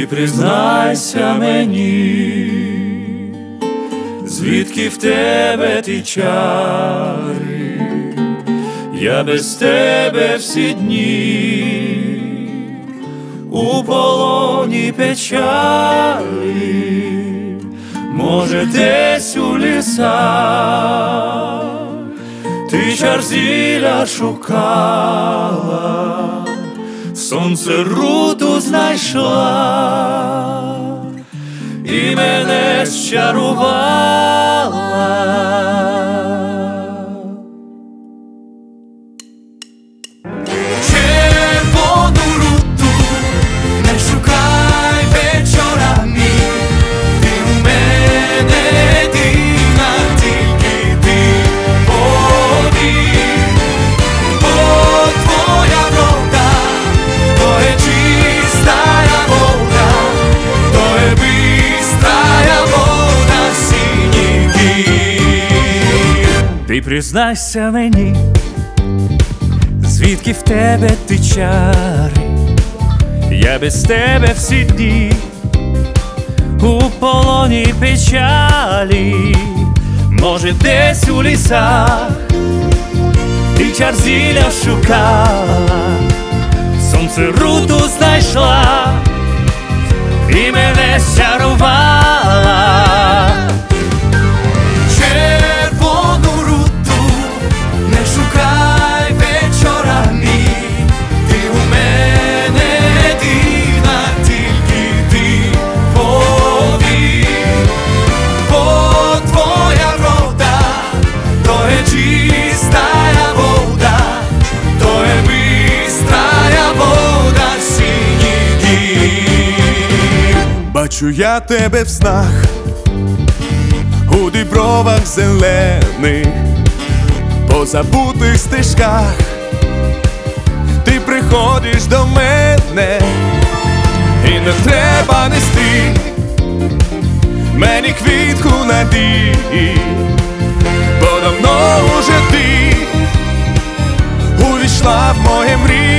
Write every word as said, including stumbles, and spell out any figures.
признайся мені, звідки в тебе ті чари, я без тебе всі дні у полоні печалі, може, десь у лісах ти чар зілля шукала, сонце руту знайшла і мене щарувала. Червону руту не шукай вечорами, ти у мене єдина, тільки ти повір, бо твоя врода то є чистая вода, то є бистрая вода синіх гір. Ти признайся мені, звідки в тебе ті чари, я без тебе всі дні у полоні печалі, може, десь у лісах ти чар зілля шукала, сонце руту знайшла і мене щарувала. Червону руту не шукай вечорами, ти у мене єдина, тільки ти повір, бо твоя врода то є чистая вода, то є бистрая вода синіх гір. Бачу я тебе в снах, у дібровах зелених, по забутих стежках. Ти приходиш до мене, і не треба нести мені квітку надії, бо давно уже ти увійшла в моє мрії.